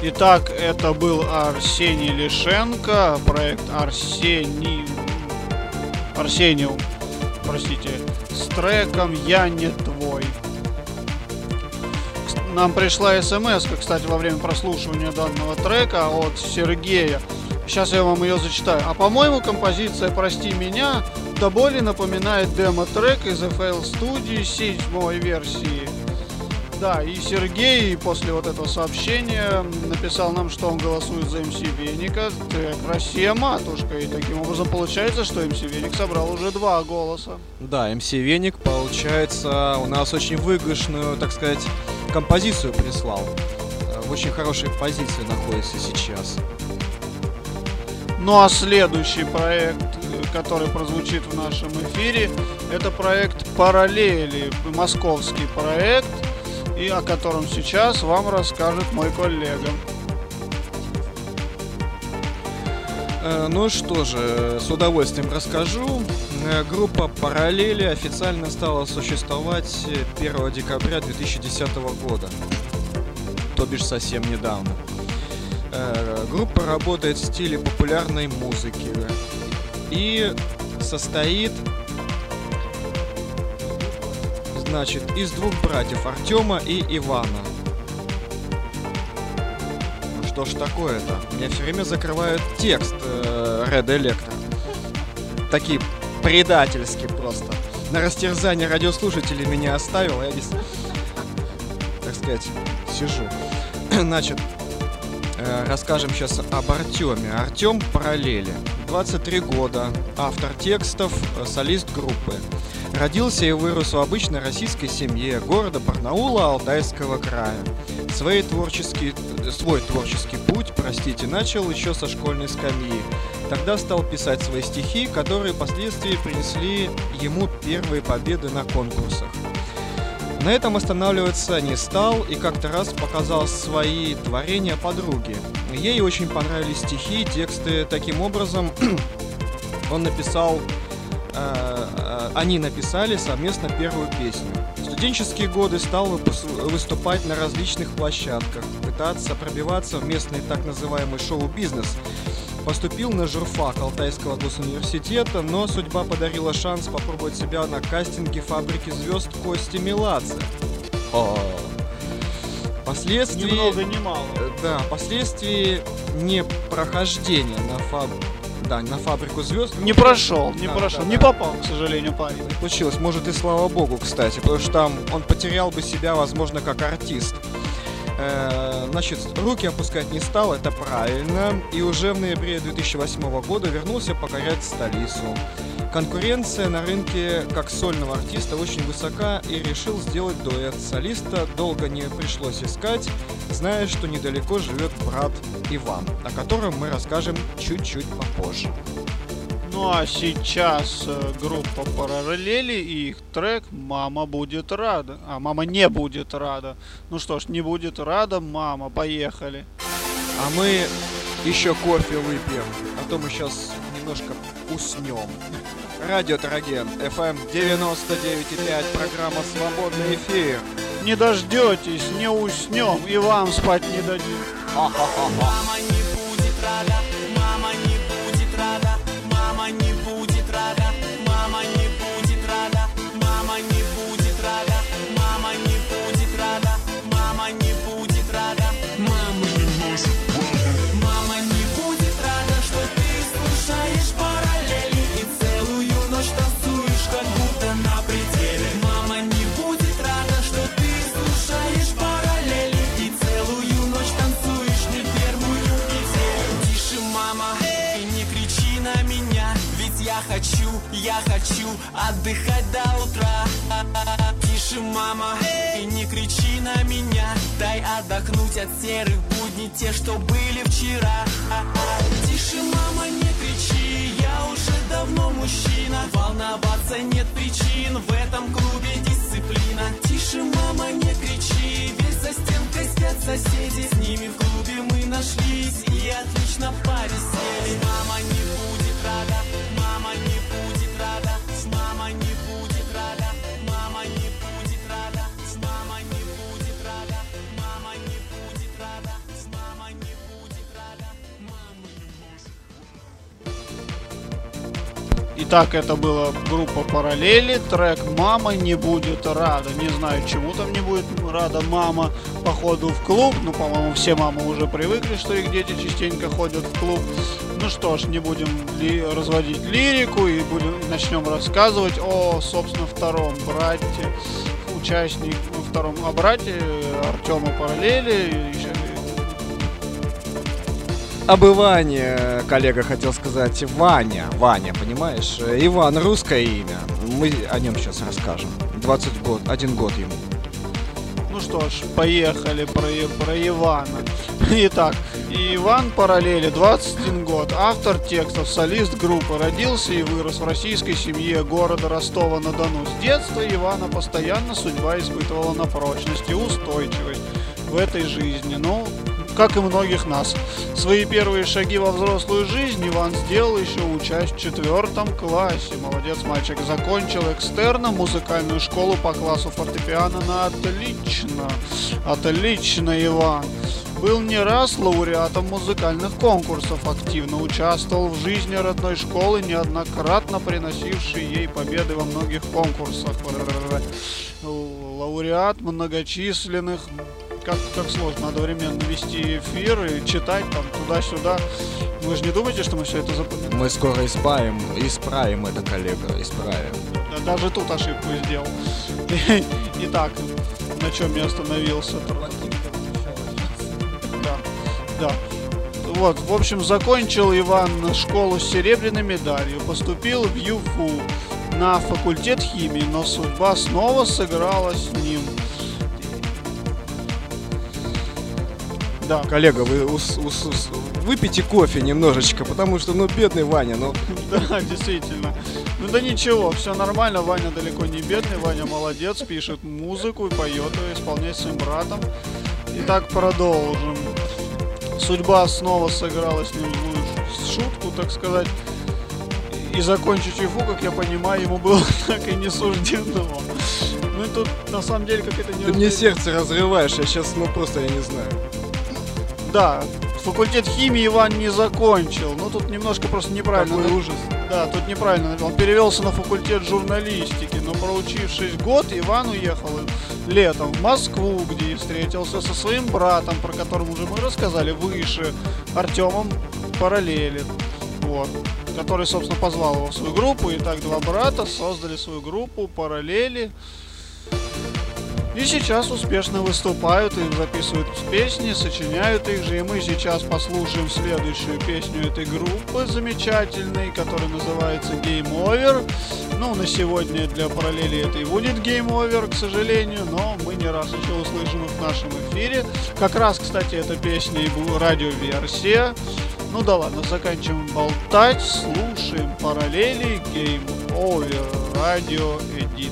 Итак, это был Арсений Лишенко, проект Арсениум, простите, с треком «Я не твой». Нам пришла смс, кстати, во время прослушивания данного трека от Сергея. Сейчас я вам ее зачитаю. А по-моему, композиция «Прости меня» до боли напоминает демо-трек из FL Studio 7 версии. Да, и Сергей после вот этого сообщения написал нам, что он голосует за МС Веника. Трек «Россия, матушка». И таким образом получается, что МС Веник собрал уже 2 голоса. Да, МС Веник, получается, у нас очень выигрышную, так сказать, композицию прислал. В очень хорошей позиции находится сейчас. Ну а следующий проект, который прозвучит в нашем эфире, это проект «Параллели», московский проект, и о котором сейчас вам расскажет мой коллега. Ну что же, с удовольствием расскажу. Группа «Параллели» официально стала существовать 1 декабря 2010 года, то бишь совсем недавно. Группа работает в стиле популярной музыки и состоит, значит, из 2 братьев, Артема и Ивана. Ну что ж такое-то? Меня все время закрывают текст Red Electro. Такие предательски просто. На растерзание радиослушателей меня оставил, я здесь, так сказать, сижу. Значит, расскажем сейчас об Артеме. Артем «Параллели». 23 года. Автор текстов, солист группы. Родился и вырос в обычной российской семье города Барнаула Алтайского края. Свой творческий путь, начал еще со школьной скамьи. Тогда стал писать свои стихи, которые впоследствии принесли ему первые победы на конкурсах. На этом останавливаться не стал и как-то раз показал свои творения подруге. Ей очень понравились стихи и тексты. Таким образом, они написали совместно первую песню. В студенческие годы стал выступать на различных площадках, пытаться пробиваться в местный так называемый шоу-бизнес. Поступил на журфак Алтайского госуниверситета, но судьба подарила шанс попробовать себя на кастинге «Фабрики звезд» Кости Меладзе. Впоследствии... Ни много ни мало. Да, впоследствии непрохождение на «Фабрику звезд». Не прошел. Да. Не попал, к сожалению, парень. Не получилось. Может, и слава богу, кстати, потому что там он потерял бы себя, возможно, как артист. Значит, руки опускать не стал, это правильно, и уже в ноябре 2008 года вернулся покорять столицу. Конкуренция на рынке как сольного артиста очень высока, и решил сделать дуэт. Солиста долго не пришлось искать, зная, что недалеко живет брат Иван, о котором мы расскажем чуть-чуть попозже. Ну а сейчас группа «Параллели» и их трек «Мама будет рада». А мама не будет рада. Ну что ж, не будет рада мама. Поехали. А мы еще кофе выпьем, а то мы сейчас немножко уснем. Радио Троген, FM 99,5, программа «Свободный эфир». Не дождетесь, не уснем и вам спать не дадим. Мама не будет рада, мама не будет рада. Мама не будет рада, мама не будет рада, мама не будет рада, мама не будет рада, мама не будет рада, мама не может рада. Мама не будет рада, что ты слушаешь параллели и целую ночь танцуешь, как будто на пределе. Мама не будет рада, что ты слушаешь параллели и целую ночь танцуешь не первую неделю. Тише, мама, и не кричи на меня. Я хочу отдыхать до утра. Тише, мама, и не кричи на меня. Дай отдохнуть от серых будней, те, что были вчера. Тише, мама, не кричи, я уже давно мужчина. Волноваться нет причин, в этом клубе дисциплина. Тише, мама, не кричи, ведь за стенкой спят соседи. С ними в клубе мы нашлись и отлично повесели. Мама не будет рада, мама не будет рада, мама не будет рада, мама не будет рада, мама не будет рада, мама не будет рада, мама не Итак, это была группа «Параллели», трек «Мама не будет рада». Не знаю, чему там не будет рада мама, походу в клуб. Ну, по-моему, все мамы уже привыкли, что их дети частенько ходят в клуб. Ну что ж, не будем разводить лирику и начнем рассказывать о, собственно, втором брате, о брате Артема Параллели. Об Иване, коллега хотел сказать, Ваня, понимаешь? Иван, русское имя. Мы о нем сейчас расскажем. 21 год ему. Ну что ж, поехали про Ивана. Итак, Иван Параллели, 21 год, автор текстов, солист группы, родился и вырос в российской семье города Ростова-на-Дону. С детства Ивана постоянно судьба испытывала на прочность и устойчивость в этой жизни. Ну, как и многих нас. Свои первые шаги во взрослую жизнь Иван сделал еще учась в 4 классе. Молодец мальчик. Закончил экстерном музыкальную школу по классу фортепиано на отлично. Отлично, Иван. Был не раз лауреатом музыкальных конкурсов, активно участвовал в жизни родной школы, неоднократно приносившей ей победы во многих конкурсах. Лауреат многочисленных. Как сложно одновременно вести эфир и читать там туда-сюда. Вы же не думаете, что мы все это запомним? Мы скоро исправим это, коллега, исправим. Даже тут ошибку сделал. Итак, на чем я остановился? Да. Вот, в общем, закончил Иван школу с серебряной медалью, поступил в ЮФУ на факультет химии, но судьба снова сыграла с ним. Да. Коллега, вы выпейте кофе немножечко, потому что, бедный Ваня, Да, действительно. Да ничего, все нормально, Ваня далеко не бедный, Ваня молодец, пишет музыку и поет ее, исполняет своим братом. Итак, продолжим. Судьба снова сыграла с ним злую шутку, так сказать. И закончить ЮФУ, как я понимаю, ему было так и не суждено. Ну и тут, на самом деле, как это не... Ты мне сердце разрываешь, я сейчас, просто я не знаю. Да, факультет химии Иван не закончил. Ну, тут немножко просто неправильно. Какой ужас. Да, тут неправильно. Он перевелся на факультет журналистики. Но проучившись год, Иван уехал летом в Москву, где и встретился со своим братом, про которого уже мы рассказали выше, Артемом Параллели. Вот. Который, собственно, позвал его в свою группу. И так два брата создали свою группу Параллели. И сейчас успешно выступают и записывают песни, сочиняют их же. И мы сейчас послушаем следующую песню этой группы замечательной, которая называется Game Over. Ну, на сегодня для Параллели это и будет Game Over, к сожалению, но мы не раз еще услышим их в нашем эфире. Как раз, кстати, эта песня и была радиоверсия. Ну да ладно, заканчиваем болтать, слушаем Параллели, Game Over, радио Эдит.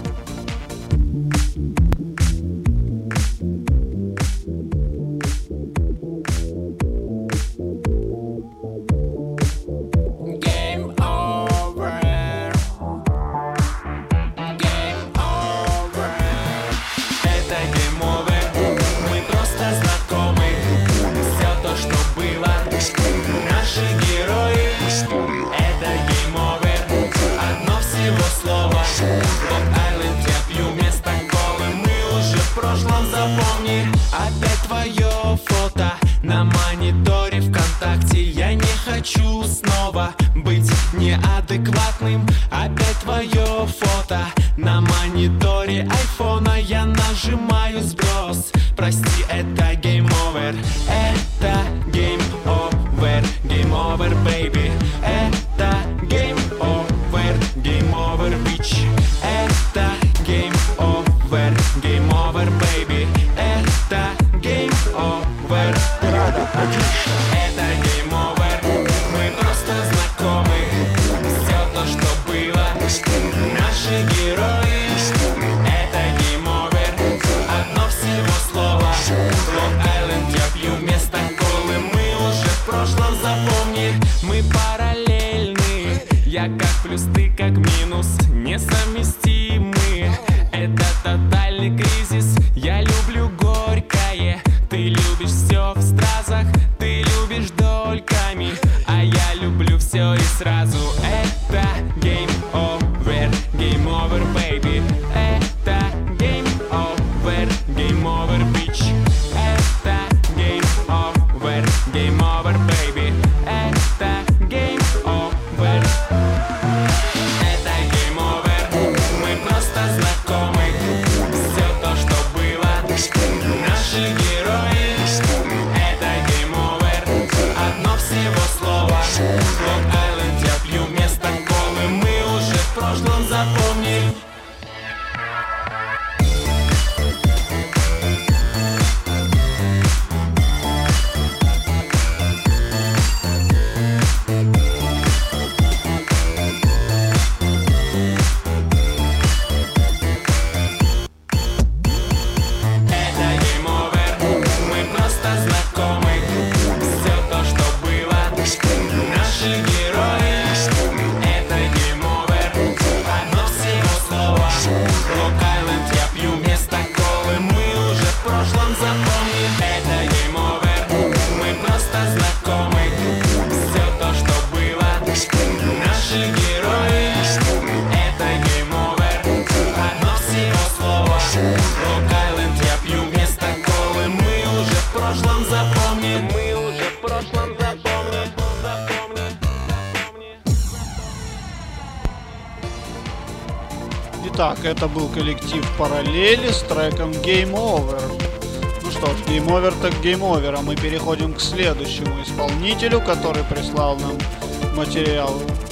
Опять твое фото на мониторе ВКонтакте. Я не хочу снова быть неадекватным. Опять твое фото на мониторе айфона. Я нажимаю сброс. Прости, это Game Over. Это Game Over. Game Over, baby. Это Game Over. Game Over, bitch. Это Game Over. Game Over, baby. Это Game Over. Это Game Over. Мы просто знакомы. Все то, что было. Наши герои. Это Game Over. Одно всего слово. Лонг-Айленд, я пью вместо колы. Мы уже в прошлом, запомни. Мы параллели. Итак, это был коллектив Параллели с треком Game Over. Ну что ж, Game Over так Game Over, а мы переходим к следующему исполнителю, который прислал нам материал